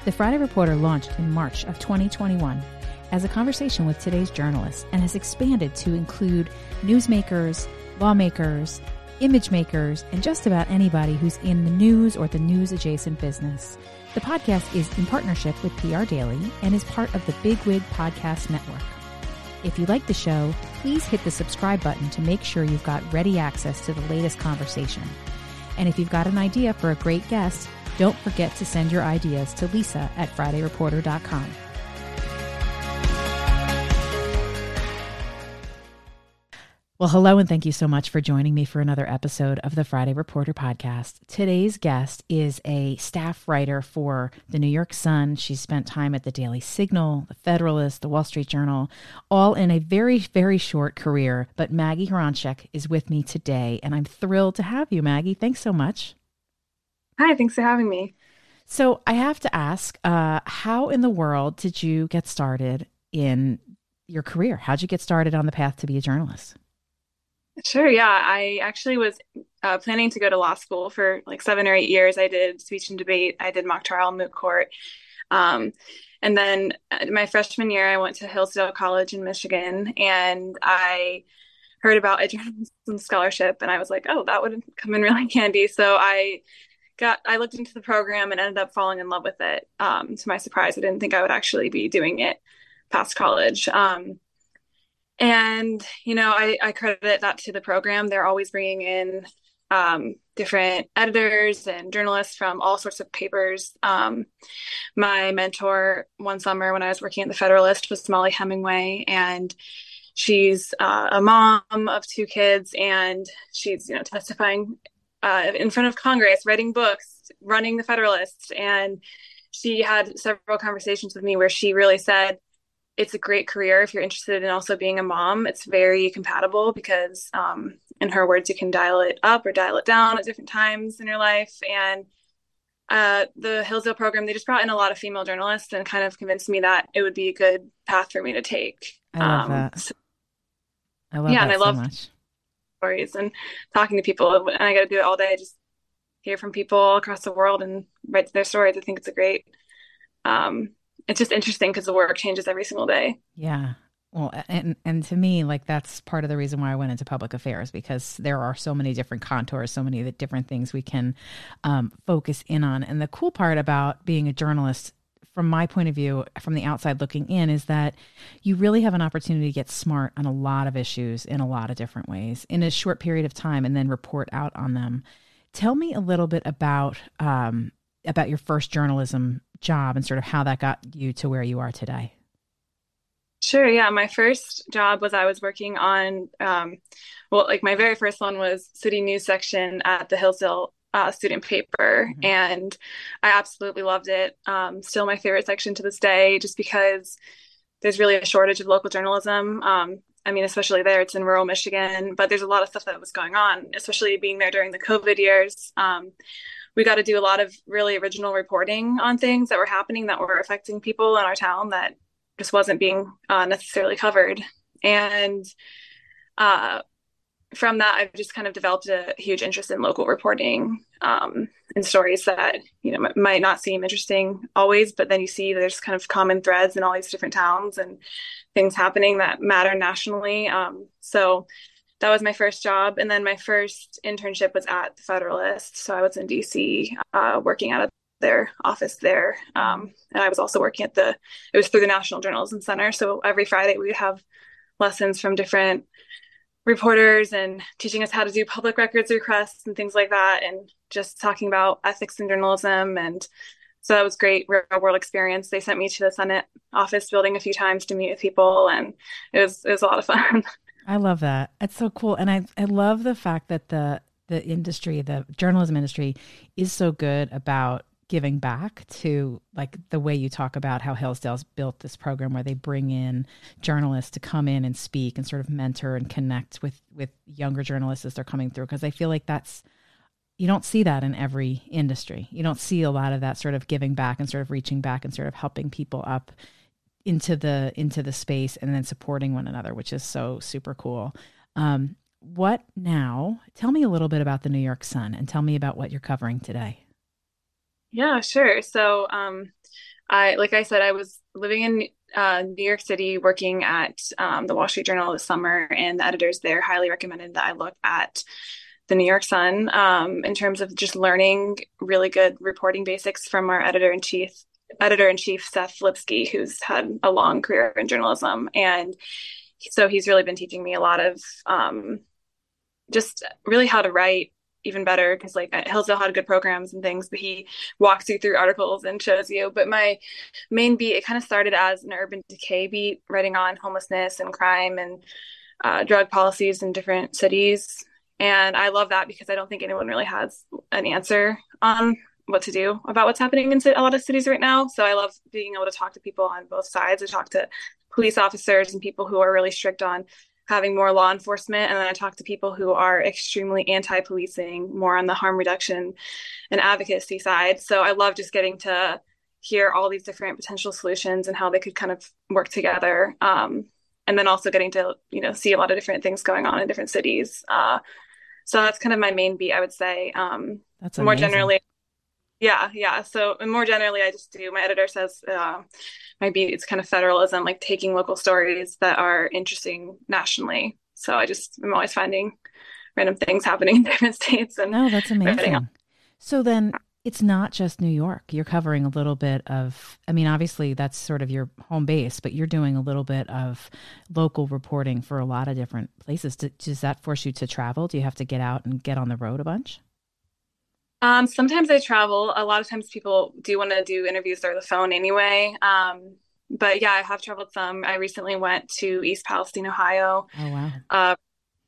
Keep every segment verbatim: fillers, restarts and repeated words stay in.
The Friday Reporter launched in March of twenty twenty-one as a conversation with today's journalists and has expanded to include newsmakers, lawmakers, image makers, and just about anybody who's in the news or the news-adjacent business. The podcast is in partnership with P R Daily and is part of the Big Wig Podcast Network. If you like the show, please hit the subscribe button to make sure you've got ready access to the latest conversation. And if you've got an idea for a great guest, don't forget to send your ideas to Lisa at Friday Reporter dot com. Well, hello, and thank you so much for joining me for another episode of the Friday Reporter podcast. Today's guest is a staff writer for the New York Sun. She's spent time at the Daily Signal, the Federalist, the Wall Street Journal, all in a very, very short career. But Maggie Horonczyk is with me today, and I'm thrilled to have you, Maggie. Thanks so much. Hi, thanks for having me. So I have to ask, uh, how in the world did you get started in your career? How'd you get started on the path to be a journalist? Sure, yeah. I actually was uh, planning to go to law school for like seven or eight years. I did speech and debate. I did mock trial, moot court. Um, and then uh, my freshman year, I went to Hillsdale College in Michigan, and I heard about a journalism scholarship, and I was like, oh, that would come in really handy. So I got, I looked into the program and ended up falling in love with it. Um, to my surprise, I didn't think I would actually be doing it past college. Um, And, you know, I, I credit that to the program. They're always bringing in um, different editors and journalists from all sorts of papers. Um, my mentor one summer when I was working at the Federalist was Molly Hemingway, and she's uh, a mom of two kids, and she's, you know, testifying uh, in front of Congress, writing books, running the Federalist. And she had several conversations with me where she really said, it's a great career if you're interested in also being a mom. It's very compatible because, um, in her words, you can dial it up or dial it down at different times in your life. And uh, the Hillsdale program, they just brought in a lot of female journalists and kind of convinced me that it would be a good path for me to take. I love um, that. So, I love yeah, that and I so love much. Stories and talking to people. And I got to do it all day. Just hear from people across the world and write their stories. I think it's a great um it's just interesting because the work changes every single day. Yeah. Well, and and to me, like, that's part of the reason why I went into public affairs, because there are so many different contours, so many different things we can um, focus in on. And the cool part about being a journalist, from my point of view, from the outside looking in, is that you really have an opportunity to get smart on a lot of issues in a lot of different ways in a short period of time and then report out on them. Tell me a little bit about um, about your first journalism job and sort of how that got you to where you are today. Sure. Yeah. My first job was I was working on, um, well, like my very first one was city news section at the Hillsdale uh, student paper. Mm-hmm. And I absolutely loved it. Um, still my favorite section to this day, just because there's really a shortage of local journalism. Um, I mean, especially there, it's in rural Michigan, but there's a lot of stuff that was going on, especially being there during the COVID years. Um, we got to do a lot of really original reporting on things that were happening that were affecting people in our town that just wasn't being uh, necessarily covered. And uh, from that, I've just kind of developed a huge interest in local reporting um, and stories that, you know, m- might not seem interesting always, but then you see there's kind of common threads in all these different towns and things happening that matter nationally. Um, so that was my first job. And then my first internship was at the Federalist. So I was in D C uh, working out of their office there. Um, and I was also working at the, it was through the National Journalism Center. So every Friday we would have lessons from different reporters and teaching us how to do public records requests and things like that. And just talking about ethics in journalism. And so that was great, real world experience. They sent me to the Senate office building a few times to meet with people. And it was, it was a lot of fun. I love that. It's so cool. And I, I love the fact that the the industry, the journalism industry, is so good about giving back to, like, the way you talk about how Hillsdale's built this program where they bring in journalists to come in and speak and sort of mentor and connect with, with younger journalists as they're coming through. Because I feel like that's, you don't see that in every industry. You don't see a lot of that sort of giving back and sort of reaching back and sort of helping people up into the into the space and then supporting one another, which is so super cool. Um, what now? Tell me a little bit about the New York Sun and tell me about what you're covering today. Yeah, sure. So um, I, like I said, I was living in uh, New York City working at um, the Wall Street Journal this summer, and the editors there highly recommended that I look at the New York Sun um, in terms of just learning really good reporting basics from our editor in chief, editor in chief Seth Lipsky, who's had a long career in journalism, and so he's really been teaching me a lot of um, just really how to write even better because like Hillsdale had good programs and things, but he walks you through articles and shows you. But my main beat, it kind of started as an urban decay beat, writing on homelessness and crime and uh, drug policies in different cities. And I love that because I don't think anyone really has an answer on what to do about what's happening in a lot of cities right now. So I love being able to talk to people on both sides. I talk to police officers and people who are really strict on having more law enforcement. And then I talk to people who are extremely anti-policing, more on the harm reduction and advocacy side. So I love just getting to hear all these different potential solutions and how they could kind of work together. Um, and then also getting to, you know, see a lot of different things going on in different cities. Uh, so that's kind of my main beat, I would say. Um, That's more amazing. generally, yeah, yeah. So and more generally, I just do, my editor says uh, my beat is kind of federalism, like taking local stories that are interesting nationally. So I just, I'm always finding random things happening in different states and No, that's writing on. amazing. So then it's not just New York. You're covering a little bit of, I mean, obviously that's sort of your home base, but you're doing a little bit of local reporting for a lot of different places. Do- Does that force you to travel? Do you have to get out and get on the road a bunch? Um, sometimes I travel. A lot of times people do want to do interviews over the phone anyway. Um, but yeah, I have traveled some. I recently went to East Palestine, Ohio, Oh, wow. uh,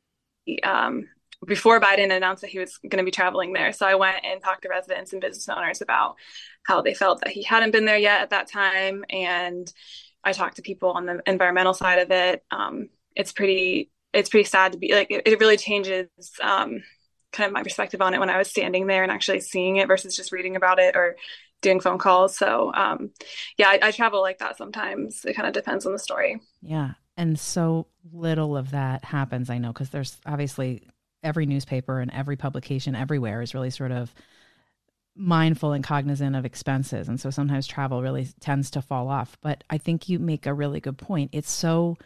um, before Biden announced that he was going to be traveling there. So I went and talked to residents and business owners about how they felt that he hadn't been there yet at that time. And I talked to people on the environmental side of it. Um, it's pretty, it's pretty sad to be like, it, it really changes um, kind of my perspective on it when I was standing there and actually seeing it versus just reading about it or doing phone calls. So um, yeah, I, I travel like that sometimes. It kind of depends on the story. Yeah. And so little of that happens, I know, because there's obviously every newspaper and every publication everywhere is really sort of mindful and cognizant of expenses. And so sometimes travel really tends to fall off. But I think you make a really good point. It's so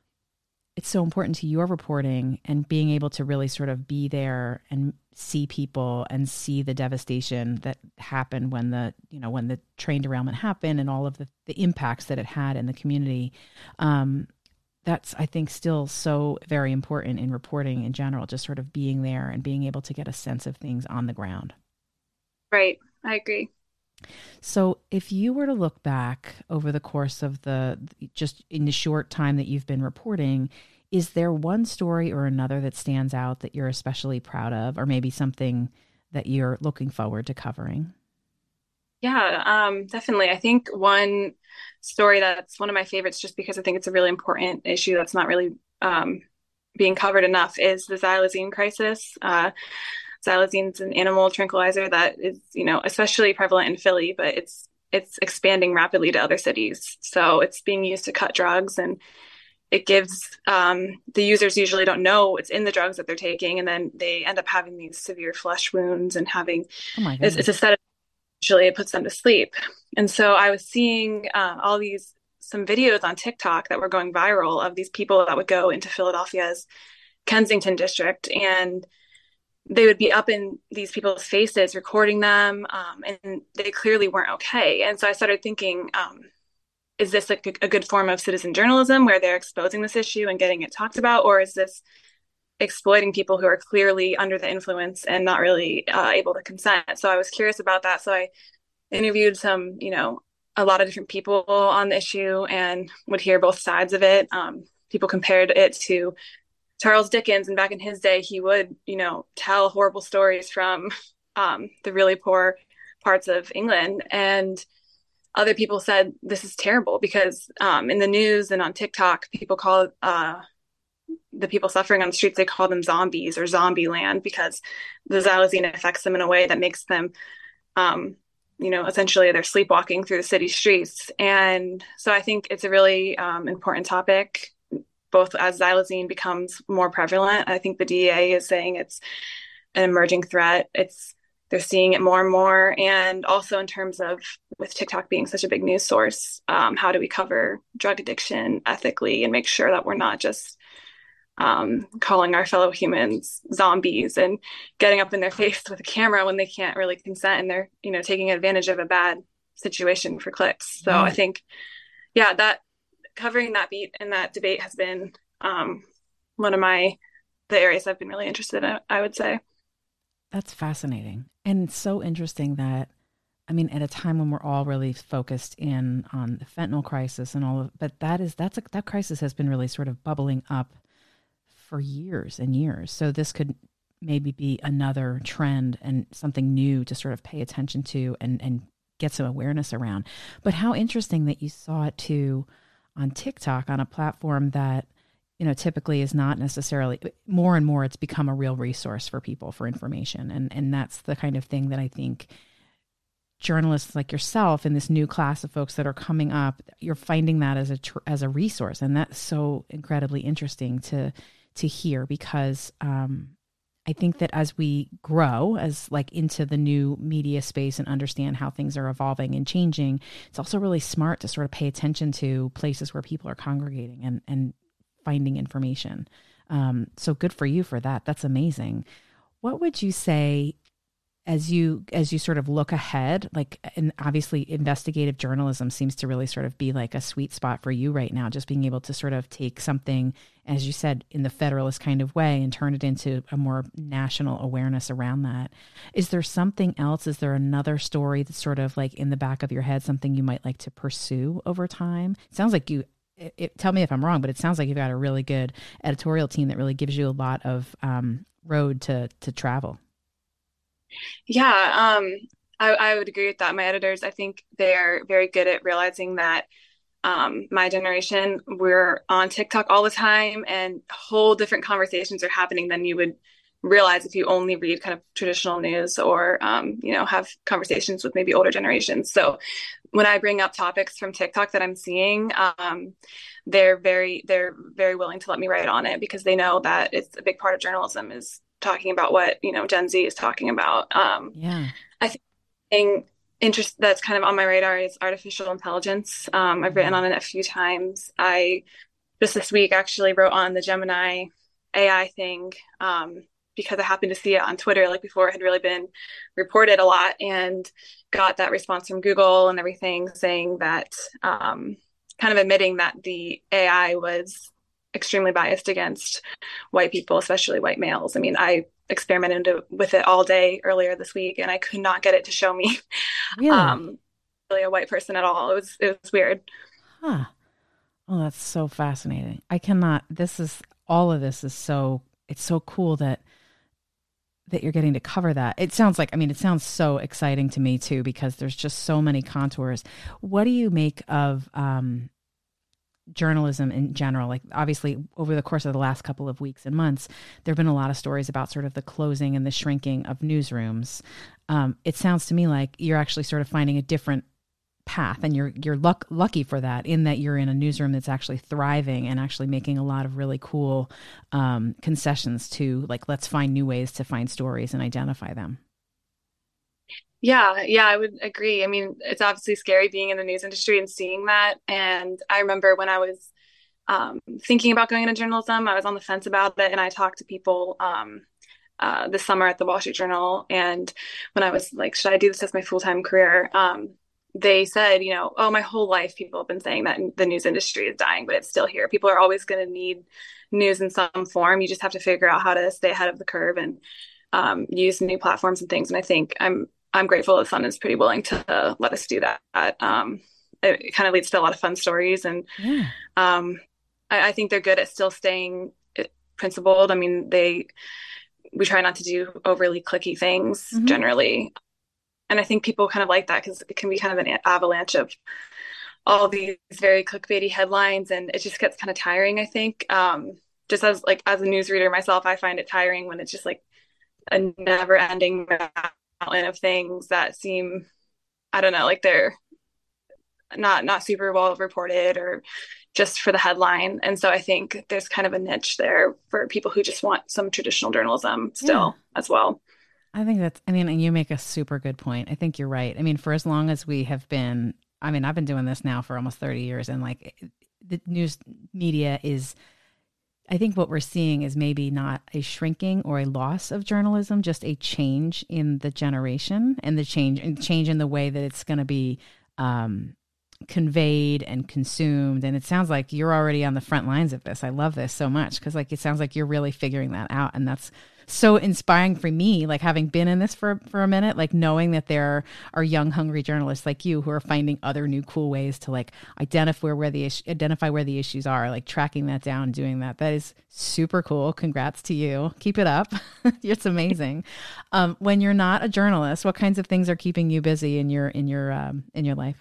it's so important to your reporting and being able to really sort of be there and see people and see the devastation that happened when the, you know, when the train derailment happened and all of the, the impacts that it had in the community. Um, that's, I think, still so very important in reporting in general, just sort of being there and being able to get a sense of things on the ground. Right. I agree. So, if you were to look back over the course of the just in the short time that you've been reporting, is there one story or another that stands out that you're especially proud of, or maybe something that you're looking forward to covering? Yeah, um, definitely. I think one story that's one of my favorites, just because I think it's a really important issue that's not really um, being covered enough, is the xylazine crisis. Uh, xylazine is an animal tranquilizer that is, you know, especially prevalent in Philly, but it's it's expanding rapidly to other cities. So it's being used to cut drugs, and it gives um, the users usually don't know it's in the drugs that they're taking, and then they end up having these severe flesh wounds and having Oh my it's, it's a goodness. sedative. Usually it puts them to sleep. And so I was seeing uh, all these some videos on TikTok that were going viral of these people that would go into Philadelphia's Kensington district, and they would be up in these people's faces recording them, um, and they clearly weren't okay. And so I started thinking, um, is this like a, a good form of citizen journalism where they're exposing this issue and getting it talked about, or is this exploiting people who are clearly under the influence and not really uh, able to consent? So I was curious about that. So I interviewed some, you know, a lot of different people on the issue and would hear both sides of it. Um, people compared it to Charles Dickens, and back in his day, he would, you know, tell horrible stories from um, the really poor parts of England. And other people said this is terrible because um, in the news and on TikTok, people call uh, the people suffering on the streets, they call them zombies or zombie land because the xylazine affects them in a way that makes them, um, you know, essentially they're sleepwalking through the city streets. And so I think it's a really um, important topic, both as xylazine becomes more prevalent. I think the D E A is saying it's an emerging threat. It's they're seeing it more and more. And also in terms of with TikTok being such a big news source, um, how do we cover drug addiction ethically and make sure that we're not just um, calling our fellow humans zombies and getting up in their face with a camera when they can't really consent and they're, you know, taking advantage of a bad situation for clicks. So I Yeah, think, yeah, that covering that beat and that debate has been um, one of my the areas I've been really interested in, I would say. that's fascinating. And so interesting that, I mean, at a time when we're all really focused in on the fentanyl crisis and all of, but that is, that's a, that crisis has been really sort of bubbling up for years and years. So this could maybe be another trend and something new to sort of pay attention to and, and get some awareness around. But how interesting that you saw it too on TikTok, on a platform that, you know, typically is not necessarily, more and more it's become a real resource for people for information. And, and that's the kind of thing that I think journalists like yourself and this new class of folks that are coming up, you're finding that as a, tr- as a resource. And that's so incredibly interesting to, to hear because, um, I think that as we grow as like into the new media space and understand how things are evolving and changing, it's also really smart to sort of pay attention to places where people are congregating and, and finding information. Um, so good for you for that. That's amazing. What would you say as you as you sort of look ahead, like, and obviously investigative journalism seems to really sort of be like a sweet spot for you right now, just being able to sort of take something, as you said, in the Federalist kind of way and turn it into a more national awareness around that. Is there something else? Is there another story that's sort of like in the back of your head, something you might like to pursue over time? It sounds like you, it, it, tell me if I'm wrong, but it sounds like you've got a really good editorial team that really gives you a lot of um, road to to travel. Yeah, um, I, I would agree with that. My editors, I think they're very good at realizing that um, my generation, we're on TikTok all the time, and whole different conversations are happening than you would realize if you only read kind of traditional news or, um, you know, have conversations with maybe older generations. So when I bring up topics from TikTok that I'm seeing, um, they're very, they're very willing to let me write on it because they know that it's a big part of journalism is talking about what, you know, Gen Z is talking about. Um, Yeah. I think interest that's kind of on my radar is artificial intelligence. Um, I've written Mhm. on it a few times. I just this week actually wrote on the Gemini A I thing um, because I happened to see it on Twitter like before it had really been reported a lot and got that response from Google and everything saying that um, kind of admitting that the A I was extremely biased against white people, especially white males. I mean, I experimented with it all day earlier this week and I could not get it to show me Really? um, really a white person at all. It was it was weird. Huh. Oh, that's so fascinating. I cannot, this is, all of this is so, it's so cool that, that you're getting to cover that. It sounds like, I mean, it sounds so exciting to me too, because there's just so many contours. What do you make of, um, journalism in general? Like obviously over the course of the last couple of weeks and months, there've been a lot of stories about sort of the closing and the shrinking of newsrooms. Um, it sounds to me like you're actually sort of finding a different path and you're you're luck, lucky for that in that you're in a newsroom that's actually thriving and actually making a lot of really cool um, concessions to like let's find new ways to find stories and identify them. Yeah, yeah, I would agree. I mean, it's obviously scary being in the news industry and seeing that. And I remember when I was um, thinking about going into journalism, I was on the fence about it, and I talked to people um, uh, this summer at the Wall Street Journal. And when I was like, should I do this as my full-time career? Um, they said, you know, oh, my whole life people have been saying that the news industry is dying, but it's still here. People are always going to need news in some form. You just have to figure out how to stay ahead of the curve and um, use new platforms and things. And I think I'm I'm grateful that Sun is pretty willing to uh, let us do that. Um, it, it kind of leads to a lot of fun stories, and Yeah. um, I, I think they're good at still staying uh, principled. I mean, they we try not to do overly clicky things Hmm. generally, and I think people kind of like that because it can be kind of an avalanche of all these very clickbaity headlines, and it just gets kind of tiring. I think um, just as like as a newsreader myself, I find it tiring when it's just like a never-ending mountain of things that seem I don't know like they're not not super well reported or just for the headline. And so I think there's kind of a niche there for people who just want some traditional journalism Yeah. still as well. I think that's, I mean, and you make a super good point. I think you're right. I mean, for as long as we have been, I mean, I've been doing this now for almost thirty years, and like the news media is, I think what we're seeing is maybe not a shrinking or a loss of journalism, just a change in the generation and the change and change in the way that it's going to be um, conveyed and consumed. And it sounds like you're already on the front lines of this. I love this so much because like it sounds like you're really figuring that out, and that's so inspiring for me, like having been in this for for a minute, like knowing that there are young hungry journalists like you who are finding other new cool ways to like identify where the issue, identify where the issues are, like tracking that down, doing that. That is super cool. Congrats to you. Keep it up. It's amazing. Um, when you're not a journalist, what kinds of things are keeping you busy in your in your um, in your life?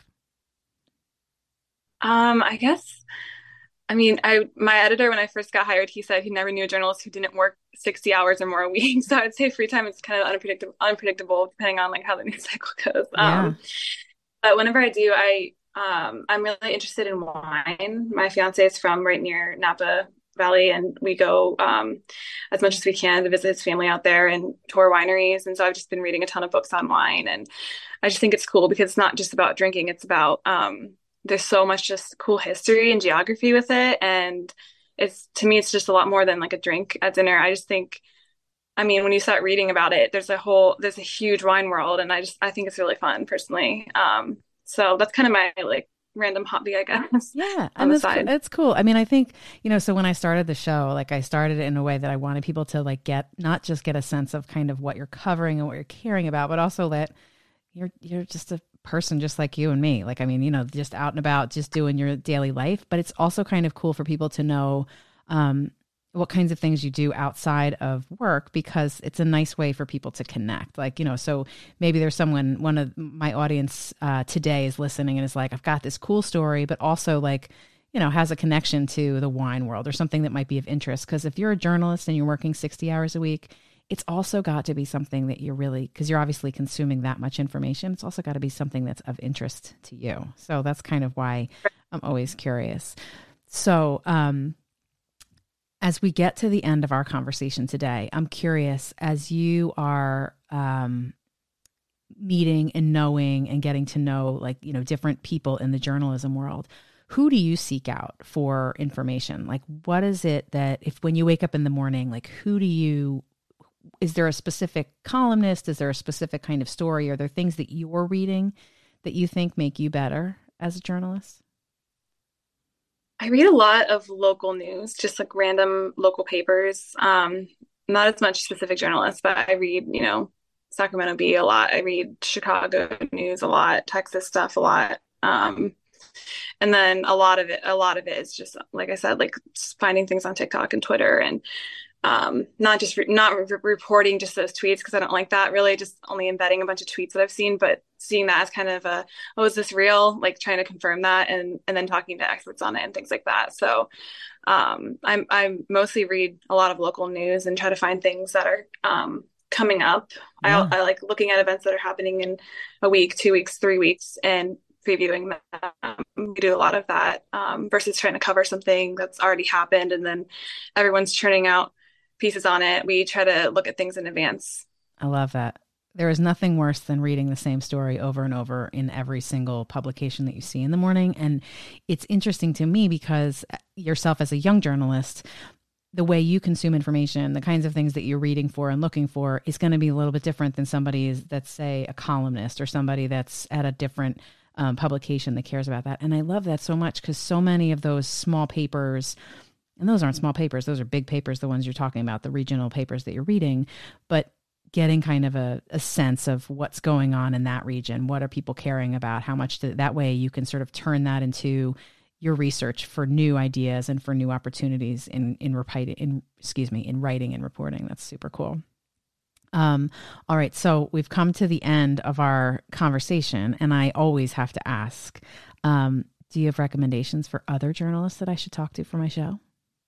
Um, I guess, I mean, I my editor when I first got hired, he said he never knew a journalist who didn't work sixty hours or more a week. So I'd say free time is kind of unpredictable, unpredictable depending on like how the news cycle goes. Yeah. Um, but whenever I do, I um, I'm really interested in wine. My fiance is from right near Napa Valley, and we go um, as much as we can to visit his family out there and tour wineries. And so I've just been reading a ton of books on wine, and I just think it's cool because it's not just about drinking; it's about um, there's so much just cool history and geography with it, and it's to me it's just a lot more than like a drink at dinner. I just think, I mean, when you start reading about it, there's a whole there's a huge wine world, and I just I think it's really fun personally. Um, so that's kind of my like random hobby, I guess, Yeah, on and the that's co- side. that's cool. I mean, I think, you know, so when I started the show, like I started it in a way that I wanted people to like get not just get a sense of kind of what you're covering and what you're caring about, but also that you're you're just a person just like you and me. Like, I mean, you know, just out and about, just doing your daily life. But it's also kind of cool for people to know um, what kinds of things you do outside of work, because it's a nice way for people to connect. Like, you know, so maybe there's someone, one of my audience uh, today is listening and is like, I've got this cool story, but also like, you know, has a connection to the wine world or something that might be of interest. Because if you're a journalist and you're working sixty hours a week, it's also got to be something that you're really, because you're obviously consuming that much information. It's also got to be something that's of interest to you. So that's kind of why I'm always curious. So, um, as we get to the end of our conversation today, I'm curious, as you are um, meeting and knowing and getting to know, like, you know, different people in the journalism world, who do you seek out for information? Like, what is it that if when you wake up in the morning, like, who do you, is there a specific columnist? Is there a specific kind of story? Are there things that you're reading that you think make you better as a journalist? I read a lot of local news, just like random local papers. Um, not as much specific journalists, but I read, you know, Sacramento Bee a lot. I read Chicago news a lot, Texas stuff a lot. Um, and then a lot of it, a lot of it is just like I said, like finding things on TikTok and Twitter, and um, not just re- not re- reporting just those tweets because I don't like that really, just only embedding a bunch of tweets that I've seen, but seeing that as kind of a, oh, is this real? Like trying to confirm that, and and then talking to experts on it and things like that. So um, I'm I mostly read a lot of local news and try to find things that are um, coming up. I, Yeah. I like looking at events that are happening in a week, two weeks, three weeks, and previewing them. We do a lot of that um, versus trying to cover something that's already happened and then everyone's churning out pieces on it. We try to look at things in advance. I love that. There is nothing worse than reading the same story over and over in every single publication that you see in the morning. And it's interesting to me because yourself as a young journalist, the way you consume information, the kinds of things that you're reading for and looking for is going to be a little bit different than somebody that's, say, a columnist or somebody that's at a different um, publication that cares about that. And I love that so much because so many of those small papers, and those aren't small papers, those are big papers, the ones you're talking about, the regional papers that you're reading, but getting kind of a, a sense of what's going on in that region. What are people caring about? How much to, that way you can sort of turn that into your research for new ideas and for new opportunities in, in repeating, in, excuse me, in writing and reporting. That's super cool. Um, all right. So we've come to the end of our conversation, and I always have to ask, um, do you have recommendations for other journalists that I should talk to for my show?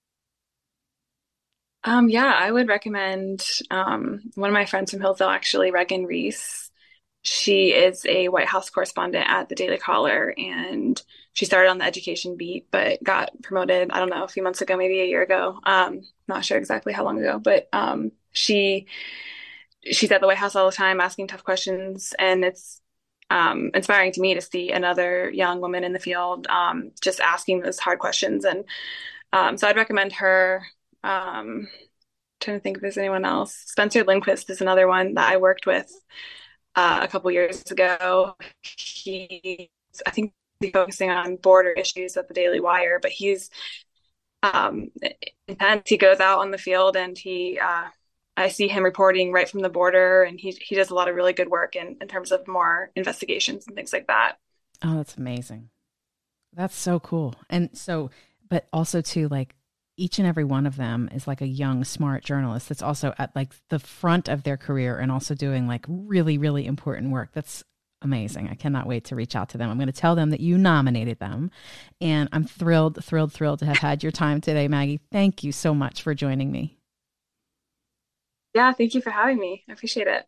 Um, yeah, I would recommend um, one of my friends from Hillsdale, actually, Regan Reese. She is a White House correspondent at the Daily Caller, and she started on the education beat, but got promoted, I don't know, a few months ago, maybe a year ago. Um, not sure exactly how long ago, but um, she she's at the White House all the time asking tough questions, and it's um, inspiring to me to see another young woman in the field um, just asking those hard questions. And um, so I'd recommend her. Um, trying to think if there's anyone else. Spencer Lindquist is another one that I worked with uh, a couple years ago. He, I think, he's focusing on border issues at the Daily Wire, but he's um, intense. He goes out on the field and he. Uh, I see him reporting right from the border, and he he does a lot of really good work in, in terms of more investigations and things like that. Oh, that's amazing. That's so cool. And so, but also too, like each and every one of them is like a young, smart journalist that's also at like the front of their career and also doing like really, really important work. That's amazing. I cannot wait to reach out to them. I'm going to tell them that you nominated them, and I'm thrilled, thrilled, thrilled to have had your time today, Maggie. Thank you so much for joining me. Yeah, thank you for having me. I appreciate it.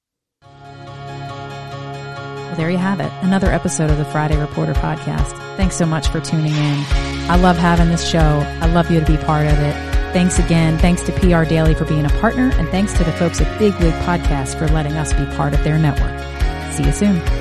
Well, there you have it. Another episode of the Friday Reporter podcast. Thanks so much for tuning in. I love having this show. I love you to be part of it. Thanks again. Thanks to P R Daily for being a partner. And thanks to the folks at Big Wig Podcast for letting us be part of their network. See you soon.